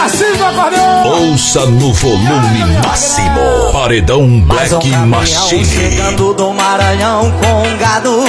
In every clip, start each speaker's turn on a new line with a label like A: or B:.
A: Tarcísio acordou.
B: Ouça no volume máximo. Paredão Black Machine.
C: Chegando do Maranhão com gado.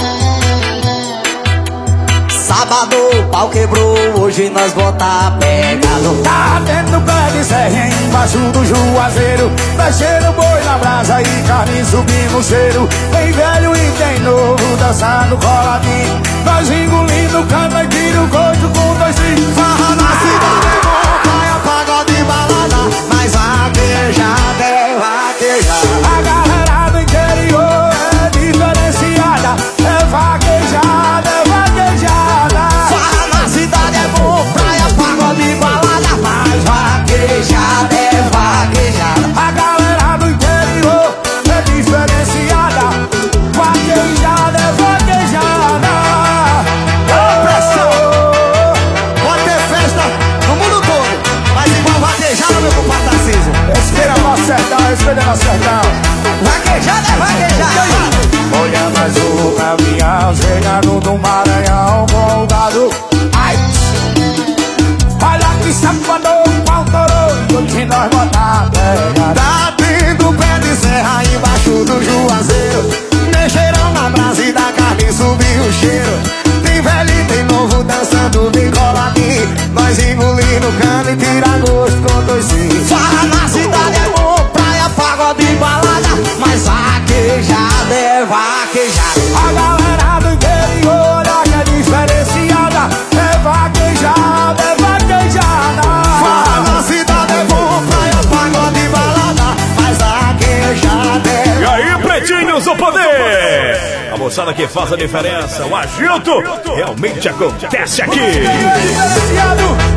C: Sábado o pau quebrou, hoje nós botar pegado.
A: Tá tendo pé de serra embaixo do juazeiro. Mexendo boi na brasa e carne subindo o cheiro. Tem velho e tem novo dançando coladinho. Nós engolindo cana e tiro coito com dois filhos.
C: Farra na cidade é bom, praia, pagode e balada. Mas vaquejada é vaquejada.
A: A galera do interior é diferenciada. É vaquejada, é vaquejada.
C: Farra na cidade é bom, praia, pagode e balada. Mas vaquejada é vaquejada.
A: A galera do interior é diferenciada. Vaquejada é vaquejada.
C: Ô, pressão! Pode ter festa no mundo todo, mas igual vaquejada, meu compadre Tarcísio.
A: Respeita nosso sertão, respeita nosso sertão.
C: Vaquejada é vaquejada.
A: Olha mais o caminhão chegando do Maranhão com o gado. Ai! Olha que safador, pau torou. Hoje nós botar pegada.
C: Tá tendo pé de serra embaixo do juazeiro. Mexeram na brasa e da carne subiu o cheiro. Tem velho e tem novo dançando bem coladinho. Nós engolindo cana e tira gosto com dois filhos. Farra na cidade é bom, praia, pagode e balada. Mas vaquejada é vaquejada.
A: A galera do interior é diferenciada. É vaquejada, é vaquejada.
C: Farra na cidade é bom, praia, pagode e balada. Mas vaquejada é.
D: E aí, pretinhos do poder! A moçada que faz a diferença, o agito realmente acontece aqui.
A: Diferenciado.